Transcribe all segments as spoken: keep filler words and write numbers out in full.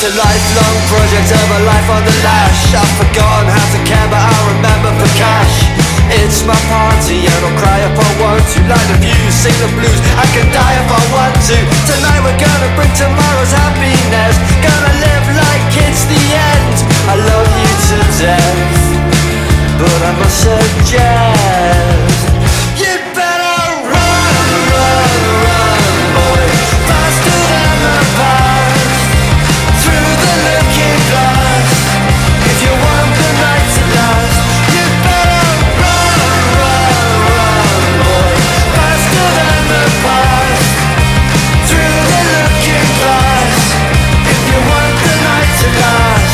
a lifelong project of a life on the lash. I've forgotten how to care, but I'll remember for cash. It's my party and I'll cry if I want to. Light the views, sing the blues, I can die if I want to. Tonight we're gonna bring tomorrow's happiness. Gonna live like it's the end. I love you to death, but I must suggest you'd better run, run, run, boy, faster than the past, through the looking glass. If you want the night to last, you'd better run, run, run, boy, faster than the past, through the looking glass. If you want the night to last.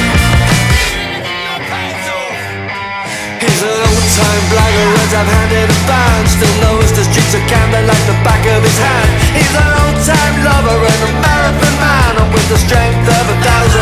He's an old-time blagger, runs up handed a band, still knows the streets of Camden like the back of his hand. He's an old-time lover and a marathon man, and with the strength of a thousand